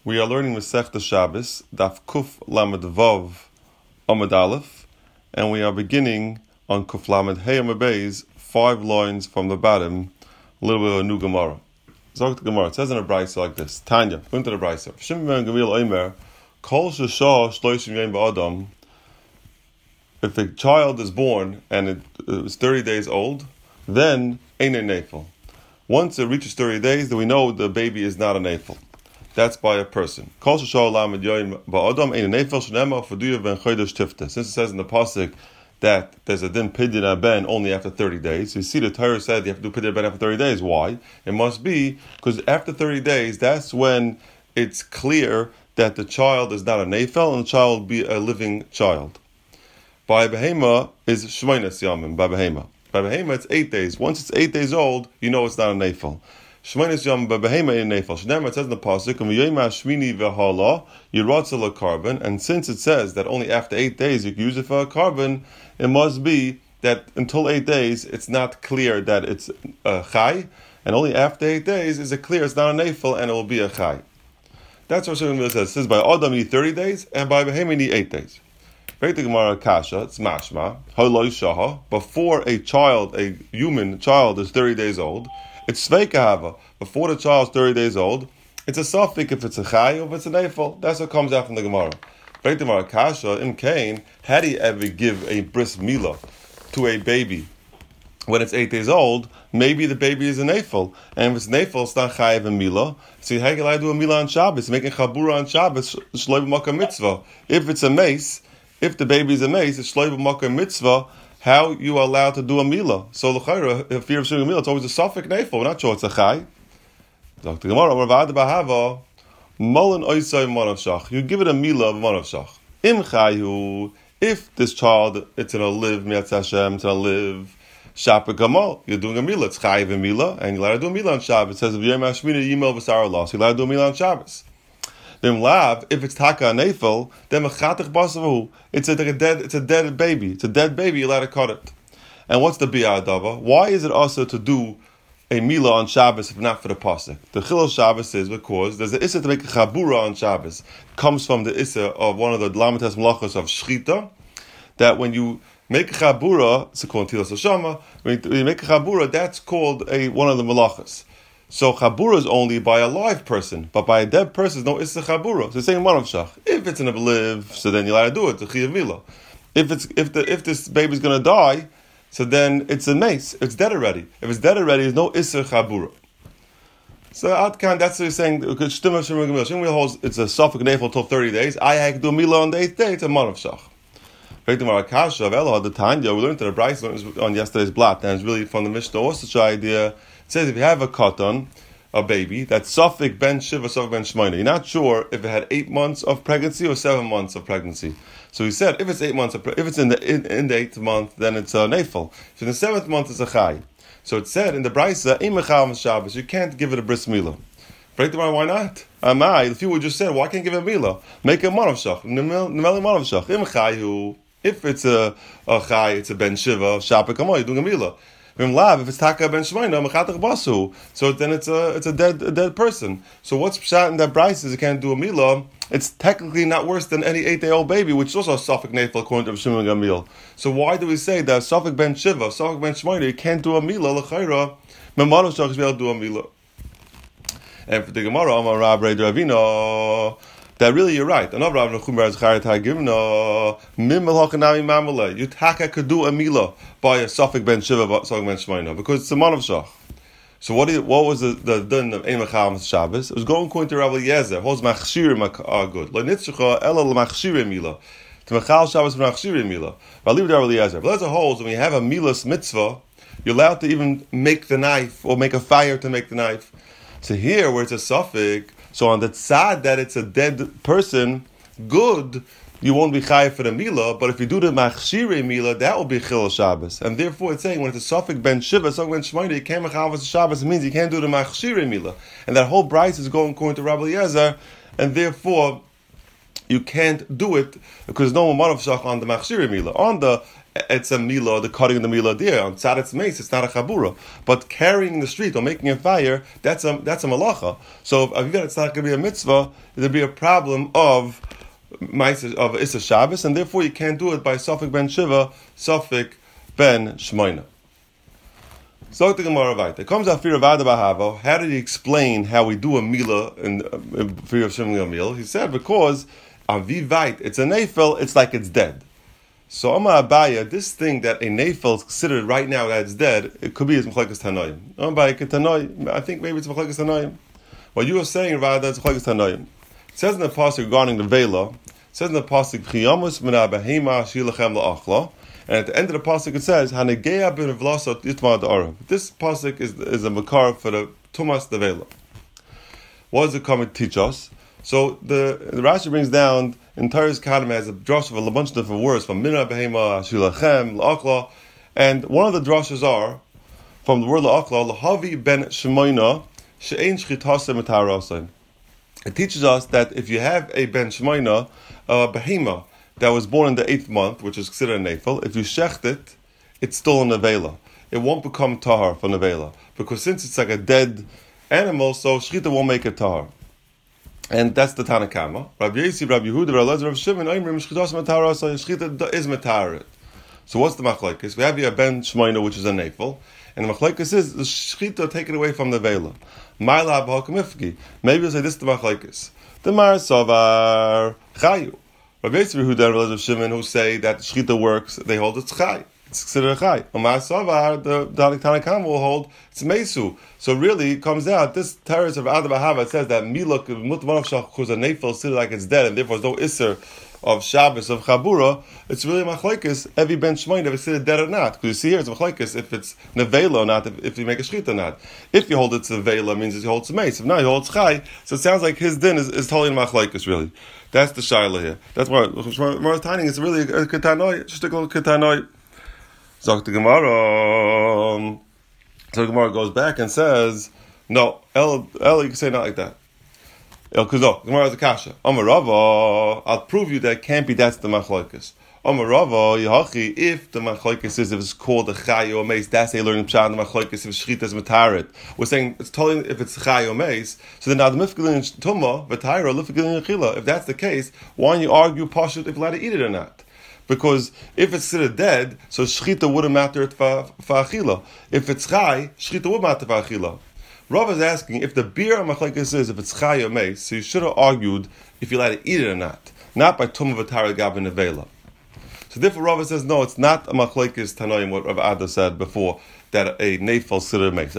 We are learning Masechta Shabbos, Daf Kuf Lamed Vav Amud Aleph, and we are beginning on Kuf Lamed Hey Amud Beis, 5 lines from the bottom, a little bit of a new Gemara. Zog the Gemara. It says in a brayso like this: Tanya, into the brayso. Shimon ben Gamliel Omer, Kol Sheshah Shloshim Yom Ba'adam. If a child is born and it is 30 days old, then ain't a nafel. Once it reaches 30 days, then we know the baby is not a nafel. That's by a person. Since it says in the pasuk that there's a din pidyon ben only after 30 days, so you see the Torah said you have to do pidyon ben after 30 days. Why? It must be because after 30 days, that's when it's clear that the child is not a nefel and the child will be a living child. By behema is shmoines yamim. By behema it's 8 days. Once it's 8 days old, you know it's not a nefel. Shmoines yamim by behema in nefel. Shneimar, it says in the pasuk, "V'yoyma shmini v'hala yiratzah la'karban." And since it says that only after 8 days you can use it for a carbon, it must be that until 8 days it's not clear that it's a chai, and only after 8 days is it clear it's not a nefel and it will be a chai. That's what Shimon says. It says by Adam you need 30 days and by behema you need 8 days. Break the Gemara Kasha, it's mashma, haloi shaha, before a human child is 30 days old, it's sveikahava. Before the child is 30 days old, it's a suffix if it's a chai or if it's a nefel. That's what comes out from the Gemara. Break the Gemara Kasha, in Cain, had he ever give a bris milah to a baby when it's 8 days old, maybe the baby is a nefel. And if it's nefel, it's not chayiv and milah. So how can I do a milah on Shabbos? Making chabura on Shabbos, shloiv makkah mitzvah. If it's a mace, if the baby is a mace, it's shloiv makkah mitzvah. How you are allowed to do a milah? So l'chayra, if fear of showing a milah, it's always a suffix nefel. We're not sure it's a chay. Dr. Gemara, Ravad Bahava, Molen Oisay Manavshach. You give it a milah of Manavshach. Im chayu, if this child, it's gonna live, Mi'atz Hashem, it's gonna live, Shapa Gamal, you're doing a milah. It's chayiv a milah, and you're allowed to do a milah on Shabbos. It says, V'yem Hashmina Yimel V'sar Allah. So you're allowed to do a milah on Shabbos. Then lav, if it's taka nefel, then mechatich basavahu. It's a dead baby. It's a dead baby. You're allowed to cut it. And what's the bi'adava? Why is it also to do a milah on Shabbos if not for the pasuk? The chilul Shabbos is because there's the issa to make a chabura on Shabbos. It comes from the issa of one of the lamites malachos of shchita, that when you make a chabura, it's called tilas hashama. When you make a chabura, that's called one of the malachos. So chabura is only by a live person, but by a dead person, no issa chabura. So it's saying manavshach. If it's in a live, so then you're allowed to do it. The chiyav milah. If this baby's going to die, so then it's a mace. It's dead already. If it's dead already, there's no issa chabura. So Adkan, that's what he's saying. Shimon holds it's a suffix nefel until 30 days. I can do a milah on the 8th day. It's a manavshach. The Tanya, we learned in the brayso on yesterday's blot, and it's really from the Mishnah Osich idea. It says if you have a katan, a baby, that's suffix ben shiva, suffix ben shmoina. You're not sure if it had 8 months of pregnancy or 7 months of pregnancy. So he said if it's 8 months, if it's in the 8th month, then it's a nefel. So in the 7th month it's a chai. So it said in the brayso, imechal Shabbos, you can't give it a bris milah. Break the mind, why not? The few would just said, why can't you give it a milah? Make a manavshach, nemeli manavshach, imchayu. If it's a chai, it's a ben shiva, shapa kamo, you're doing a milah. If it's taka ben shmoina, mechatach basu, so then it's a dead person. So what's pshat in that brayso is you can't do a milah. It's technically not worse than any 8-day-old baby, which is also a suffix nefel according to Shimon Gamliel. So why do we say that suffix ben shiva, suffix ben shmoina, you can't do a milah? L'chayra, memano shach be able to do a milah. And for the Gemara, Amar Rab Rei Ravina, that really you're right. Another Rav Nechumar is Chayyat HaGivna, Mimel Hachanami Mamale. You taka could do a milah by a suffix ben shiva, suffix ben shmoina, because it's a manavshach. So what was the din of Ein Mechal Shabbos? It was going according to Rabbi Eliezer. Holds machshirim are good. Lo nitzchucha ela l'machshirim milah. To Mechal Shabbos machshirim milah. But I leave it to Rabbi Eliezer. But Eliezer holds when you have a milas mitzvah, you're allowed to even make the knife or make a fire to make the knife. So here, where it's a suffix, so on the tzad that it's a dead person, good, you won't be chayiv for the milah, but if you do the machshirei milah, that will be chilul Shabbos. And therefore it's saying, when it's a suffix ben shiva, suffix ben shmoina, you can't mechav as Shabbos, it means you can't do the machshirei milah. And that whole brayso is going according to Rabbi Eliezer, and therefore you can't do it because no manavshach on the machshirei milah. On the it's a milah, the cutting of the milah there. On tzadet's mace, it's not a chabura. But carrying the street or making a fire, that's a malacha. So if Avivah, it's not going to be a mitzvah, there'll be a problem of Issa Shabbos, and therefore you can't do it by Safek ben Shiva, Safek ben Shmoina. So the Gemara right. It comes out Fir of Ada Bahavo. How did he explain how we do a milah in Fir of Shimli Amil? He said because on Vivait, it's a nefel, it's like it's dead. So Amar Abaya, this thing that a nefel is considered right now that it's dead, it could be as Mechlekas Tanoim. I think maybe it's Mechlekas Tanoim. What you are saying, Rada, it's Mechlekas Tanoim. It says in the pasuk regarding the vela, it says in the pasuk Chiyamus Mina Behema Shilachem LaAchla. And at the end of the pasuk it says, "Hanegeya ben v'lasot yitma da'arav." This pasuk is a makar for the tumas devela. What does it come and teach us? So the Rashi brings down in Torah's Kadam has a drush of a bunch of different words from mina behema shilachem la'achla, and one of the drushes are from the word la'achla lahavi ben shemoina she'ein shchitasem etarasem. It teaches us that if you have a ben shemoina, behema, that was born in the 8th month, which is considered a nefel, if you shecht it, it's still a nevela. It won't become tahar for nevela. Because since it's like a dead animal, so shchita won't make it tahar. And that's the Tanakama. Rabbi Yesi, Rabbi Yehuda, Rabbi Elazar, Rabbi Shimon, Oimrim, shchitas matara, so shchita is matarit. So what's the machlekes? We have here a ben shmoina, which is a nefel, and the machlekes is the shchita taken away from the vela. Ma'ila b'hakamifki. Maybe we'll say this is the machlekes. The Mar Savar Chayu. Rabbi Yisrael Yehuda and Rabbi Shimon who say that shchita works, they hold it's chai. It's considered a chai. Omar Savar, the Tanakam will hold it's mesu. So really, it comes out this terrace of Ada Bahava. It says that miluk mutmanav shachuz a nefel still like it's dead, and therefore there's no iser of Shabbos of Chabura. It's really machlekes every ben shmoin if it's dead or not. Because you see here it's machlekes if it's nevela or not, if you make a shchita or not. If you hold it's nevela, means he holds mace. If not, he holds chai. So it sounds like his din is totally machlekes really. That's the shaila here. That's why Gemara's timing is really a ketanoi, just a little ketanoi. Zok the Gemara. So the Gemara goes back and says, no, El, you can say not like that. El Kuzo, Gemara is a kasha. Amar Rava, I'll prove you that it can't be that's the machlokes. Amar Rava, Yehachi, if the machlokes is if it's called a chay or mace, that's a learning pshat. The machlokes if shchita is matarit. We're saying it's totally if it's chay or mace. So then now the mifkalin tuma v'tayra lifkalin chila. If that's the case, why don't you argue pashut if you're allowed to eat it or not? Because if it's still dead, so shchita wouldn't matter for achila. If it's chay, shchita would matter for achila. Rav is asking if the beer machlekes is if it's chay or mace, so you should have argued if you're allowed to eat it or not by tumah v'tayra gavin nevela. So therefore, Rav says no, it's not a machlekes tanoim what Rav Ada said before that a nefel siddur mace.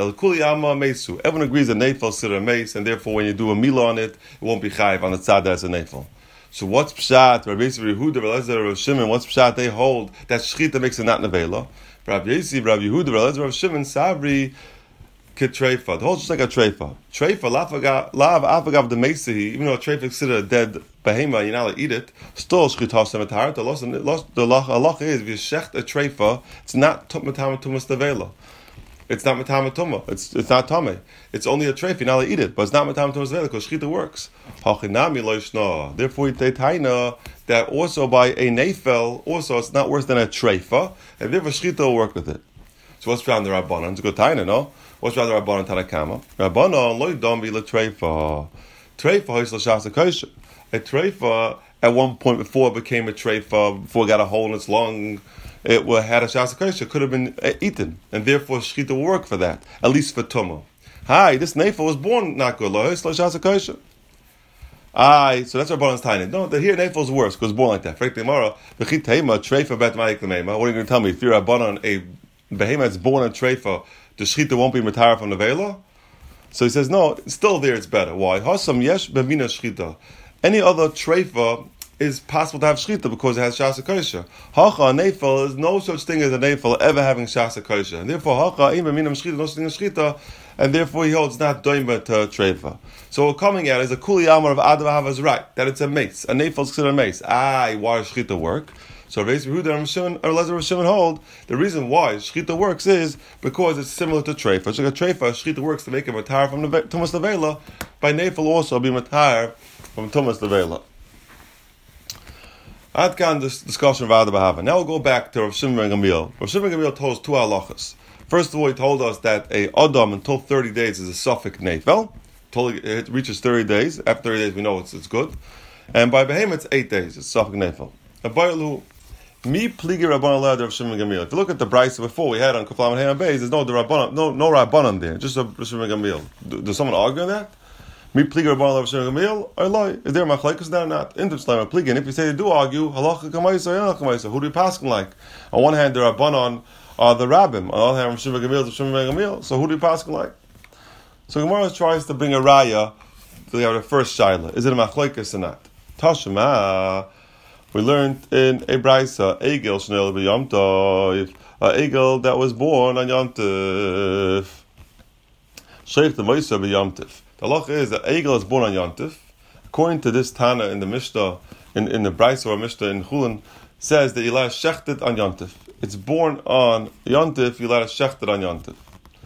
Everyone agrees a nefel siddur mace, and therefore when you do a milah on it won't be chayiv on the tzad as a nefel. So what's pshat? Rabbi Yisrael Yehuda, Rabbi Elazar, Rabbi Shimon. What's pshat? They hold that shchita makes it not nevela. Rabbi Yisrael, Rabbi Yehuda, Rabbi Elazar, Rabbi Shimon, Sabri. Ketreifa. The whole just like a treifa. Treifa, lav afagav the meisihi, even though a treifa is considered a dead behema, you're not allowed to eat it, still shchitas metaharet. The halacha is, if you shecht a treifa, it's not matama tumas devela. It's not matama tuma. It's not tame. It's only a treifa, you're not allowed to eat it, but it's not matama tumas devela, because shchita works. Hachinami loishna. Therefore, you taina that also by a nefel, also it's not worse than a treifa, and therefore shchita will work with it. So what's found the Rabbanan? It's a good taina, no? What's rather Rabbanan Tanakama? Rabbanan loy dombi le treifa. Treifa is l'shas kosher. A treifa at one point before it became a treifa, before it got a hole in its lung, it had a shas kosher. Could have been eaten, and therefore shchita will work for that, at least for tumah. Hi, this nefel was born not good. Lo l'shas kosher. So that's Rabbanan's tiny. No, the here nefel is worse because it's born like that. Frank Demara, v'chit teima treifa bet ma'ik l'meima. What are you going to tell me? If you're Rabbanan, a behemoth that's born a treifa, the shchita won't be matara from the vela? So he says, no, it's still there, it's better. Why? Hasam yesh bevina shchita. Any other treifa is possible to have shchita because it has shasa kosher. Hacha, a nefel, is no such thing as a nefel ever having shasa kosher. And therefore, hacha, im bevinam shchita, no such thing as shchita, and therefore he holds not doima to treifa. So what coming out is a kuli amar of Adam Ahava is right, that it's a mace. A nefel is considered a mace. Why does shchita work? So Rabbi Yehuda and Elazar Shimon hold the reason why shchita works is because it's similar to treifa. It's like a treifa, shchita works to make it matar from the tumas levela. By nefel also be matar from tumas levela. Ad kan this discussion of Ada Bahava. Now we'll go back to Rav Shimon ben Gamliel. Rav Shimon ben Gamliel told us two halachas. First of all, he told us that a Adam until 30 days is a suffix nefel. Until it reaches 30 days. After 30 days, we know it's good. And by Behem, it's 8 days. It's suffix nefel. Mi pligi Rabban Alad Rav Shimon ben Gamliel. If you look at the brayso before we had on Kaflam and Hayam Beis, there's no Rabbanan there. Just a Rav Shimon ben Gamliel. Does someone argue on that? Mi pligi Rabban Alad Rav Shimon ben Gamliel. Or lie? Is there machlekes there or not? In the Shleim pligi. And if you say they do argue, halacha kamaisa, yana kamaisa. Who do you pass like? On one hand, the Rabbanan are the rabbim. On the other hand, Rav Shimon ben Gamliel is Rav Shimon ben Gamliel. So who do you pass like? So Gemara tries to bring a raya to the first shaila. Is it a machlekes or not? Tashma. We learned in a brayso, Egel Shnei B'Yom Tov, Egel that was born on Yom Tov. Sheikh the Moisa B'Yom Tov. The halacha is that Egel is born on Yom Tov. According to this Tana in the Mishnah, in the brayso or Mishnah in Chulin, says that you let shechted on Yom Tov. It's born on Yom Tov, you let shechted on Yom Tov.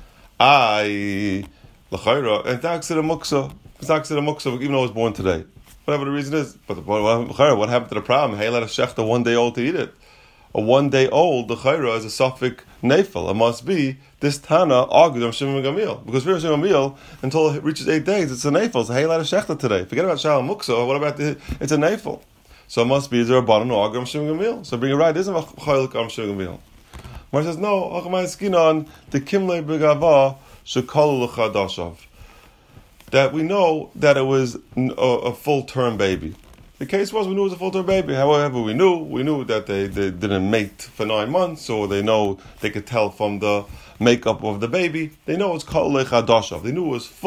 L'chayra, and it's a muksa. It's a muksa, even though it was born today. Whatever the reason is. But what happened to the problem? Hey, let a shechta 1 day old to eat it. A 1 day old, the chayra is a suffix nefel. It must be this Tana argued on Shimon ben Gamliel. Because for Shimon ben Gamliel, until it reaches 8 days, it's a nefel. So hey, let a shechta today. Forget about shalom muksa. What about it's a nefel? So it must be is there a bottom who argue on Shimon ben Gamliel. So bring it right. Isn't a chaylik on Shimon ben Gamliel? Mar says no. Achamay skin on the kimle begava shekalu l'chadashav. That we know that it was a full-term baby. The case was we knew it was a full-term baby. However, we knew that they didn't mate for 9 months, so they could tell from the makeup of the baby. They know it's called lechadashav. They knew it was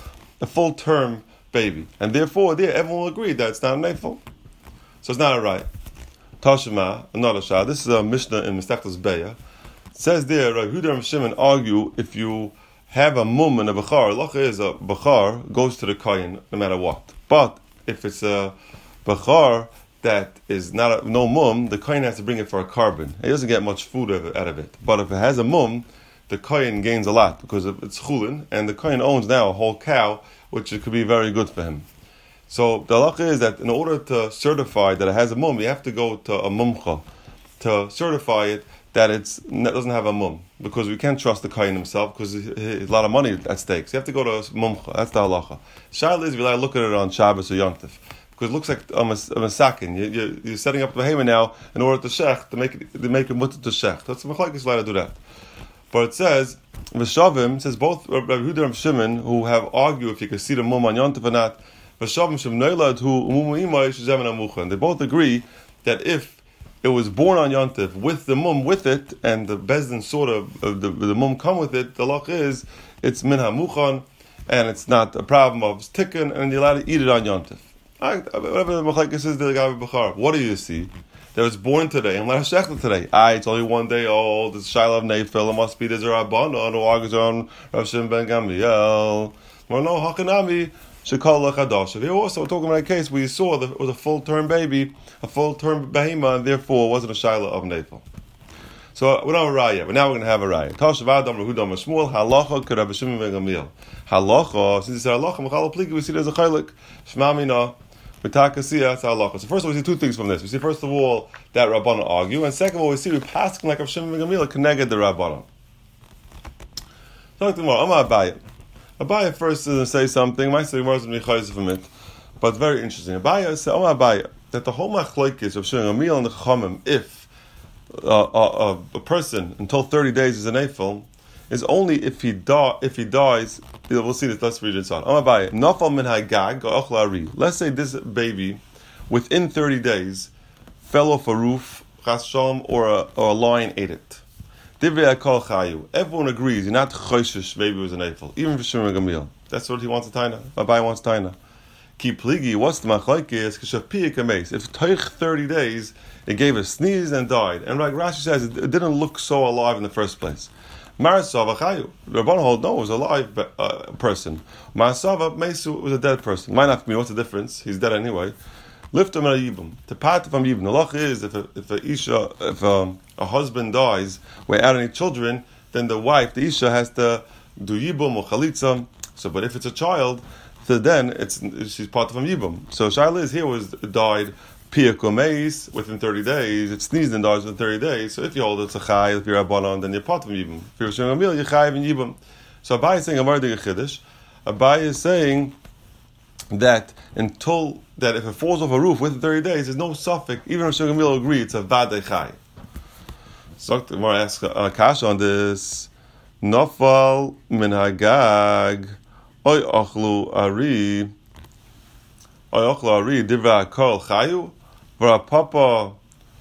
a full-term baby, and therefore, everyone will agree that it's not a nefel. So it's not a right. Tashma, another shah. This is a Mishnah in Masechtas Beya. It says there, Rav Yehuda and Shimon argue if you have a mum and a bachar. Lacha is a bachar goes to the kohen no matter what. But if it's a bachar that is not no mum, the kohen has to bring it for a carbon. He doesn't get much food out of it. But if it has a mum, the kohen gains a lot because it's chulin, and the kohen owns now a whole cow, which could be very good for him. So the halacha is that in order to certify that it has a mum, you have to go to a mumcha to certify it that it doesn't have a mum, because we can't trust the kohen himself because there's a lot of money at stake. So you have to go to a mumcha. That's the halacha. Shaila is we like look at it on Shabbos or Yom Tov because it looks like a masakin. You're setting up the behemoth now in order to shech to make it mutter to shech. That's machlokes allowed to do that. But it says v'shavim says both Rav Yehuda and Shimon who have argued if you can see the mum on Yom Tov or not. V'shavim shem noilad hu umumu imay shezemen amucha. They both agree that if it was born on Yom Tov with the mum with it, and the bezdin sort of the mum come with it, the loch is it's min hamuchan, and it's not a problem of tikkun, and you're allowed to eat it on Yom Tov. Whatever the machlekes is, the guy with bachar. What do you see? That was born today and let shechta today. It's only 1 day old. It's shaila of nefel. It must be there's a rabbanon who argues on Rav Shimon ben Gamliel. Well, no hakanami. Here also we're talking about a case where you saw that it was a full-term baby, a full-term behemoth, and therefore it wasn't a shaila of nefel. So we don't have a raya, but now we're going to have a raya. Tashavad Amar Huda Mashmuel Halacha K'Rabbi Shimon ben Gamliel. Halacha, since it's halacha, Mechal Pliki, we see there's a chaylik. Shmamina B'Takasiya. That's halacha. So first of all, we see two things from this. We see first of all that Rabbanan argue, and second of all, we see we pass like Rav Shimon ben Gamliel connected the Rabbanan. Talk to more. Amar Abaye. Abaye first is going to say something. Might say more than Michayz from it, but it's very interesting. Abaye said, "Oh Abaye, that the whole machlokes of Shimon ben Gamliel and the Chachamim, if a person until 30 days is an nefel, is only if he dies. We'll see this. Let's read it on. Oh Abaye, nafal min hagag ochla ari. Let's say this baby, within 30 days, fell off a roof, chas shalom, or a lion ate it. Everyone agrees you're not choishish baby was an nefel, even for Shimon ben Gamliel. That's what he wants a taina. Abaye wants taina. Ki pligi, what's the machlokes? K'shapiyik ames. If toich 30 days, it gave a sneeze and died. And like Rashi says, it didn't look so alive in the first place. Marasava chayu. Rabbanan hold no, it was a live person. Marasava mesu was a dead person. Might not mean what's the difference? He's dead anyway. Lift him at a yibum. To pat from yibum. The loch is if a husband dies without any children, then the wife, the isha, has to do yibum or chalitza. So, but if it's a child, so then she's part of a yibum. So Shaila is here was died Piyuk Umeis within 30 days, it sneezed and dies within 30 days. So if you hold it's a Chai, if you're Rabbanon, then you're Pot from Yibam. If you're Rishon Gamil, you're Chai and Yibam. So Abai is saying a Mardig Chiddush. Abai is saying that if it falls off a roof within 30 days, there's no suffix. Even if Rishon Gamil agree, it's a Vadei Chai. So the Gemara asks Kasha on this. Nafal min hagag oy ochlu ari divra kol chayu v'rapapa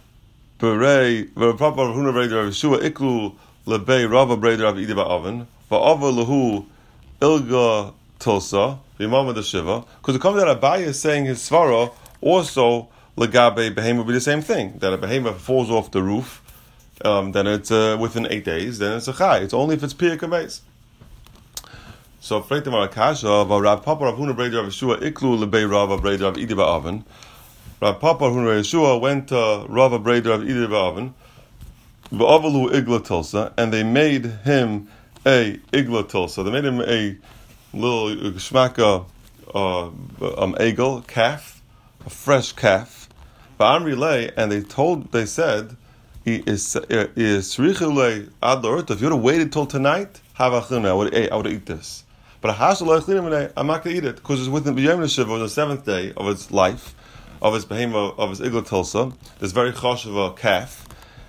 huna breder of Yeshua iklu lebei rava breder of Idi ba'aven va'ava lehu ilga tilsa v'imam the shiva, because it comes that Abaye is saying his svara also legabe behema would be the same thing, that a behema falls off the roof. Then it's within 8 days. Then it's a chai. It's only if it's piyuk ameis. So, Freitim Arakasha, Rav Papa Rav Huna Breder of Yeshua iklu lebei Rava Breder of Idi ba'aven. Rav Papa Rav Huna Yeshua went to Rava Breder of Idi ba'aven. V'avalu igla tilsa, and they made him a igla tilsa. They made him a little shmaka egel calf, a fresh calf. Ba'amri lei, and they said. If you would have waited till tonight, I would have eat this. But I'm not going to eat it because it's within B'yom Shiva, on the 7th day of its life, of its behema, of its igla tilsa. This very chosh of a calf,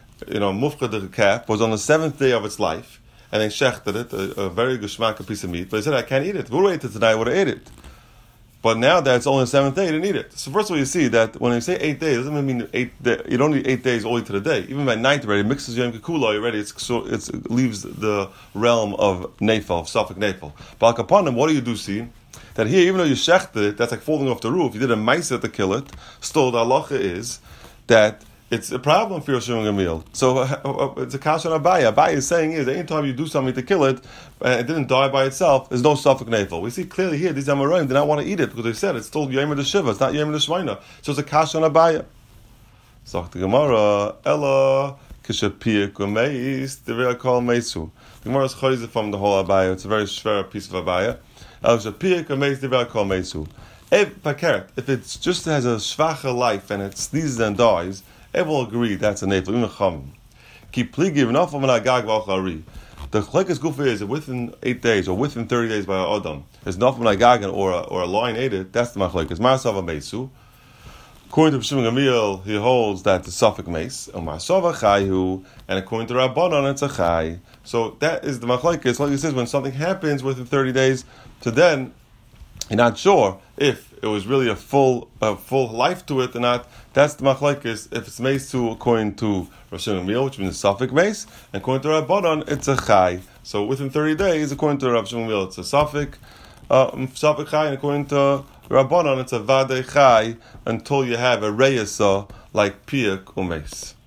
mufkad calf, was on the 7th day of its life, and they shechted it, a very geshmaka piece of meat. But he said, I can't eat it. If we would have waited tonight, I would have ate it. But now that it's only the 7th day, you didn't eat it. So first of all, you see that when you say 8 days, it doesn't mean 8 days. You don't need 8 days only to the day. Even by night already, it mixes Yom Kikula already. It leaves the realm of nefel, of Suffolk nefel. But upon him, what do you do see? That here, even though you shechted it, that's like falling off the roof. You did a ma'aser to kill it. Still, the halacha is that it's a problem for your Rishon Gamil. So it's a kasha on Abaye. Abaye is saying is anytime you do something to kill it, and it didn't die by itself, there's no suffix nefel. We see clearly here these Amoraim did not want to eat it because they said it's still Yom the Shiva, it's not Yom the Shvaina. So it's a kasha on Abaye. So the Gemara Ella Kishapiyuk Umeis Devei Kol Meisu. The Gemara is chayzer from the whole Abaye. It's a very shver piece of Abaye. El Kishapiyuk Umeis Devei Kol Meisu. If it just has a shvacha life and it sneezes and dies, everyone will agree that's a nefel. Even chum. Keep pligiv enough of an agag v'alchari. The chlekes gufa is within 8 days or within 30 days by an adam. There's enough of an agag or a lion ate it. That's the machlekes. Ma'asav amesu. According to Shimon Gamliel, he holds that the suffix mace. Ma'asav achayu, and according to Rabbanon, it's a chai. So that is the machlekes. Like he says, when something happens within 30 days, so then you're not sure if it was really a full life to it or not. That's the machlekes. If it's mace to according to Rishon Gamliel, which means a suffix mace, and according to Rabbanon, it's a chai. So within 30 days, according to Rishon Gamliel, it's a suffix chai, and according to Rabbanon, it's a vadei chai until you have a reyesa like piyuk umeis.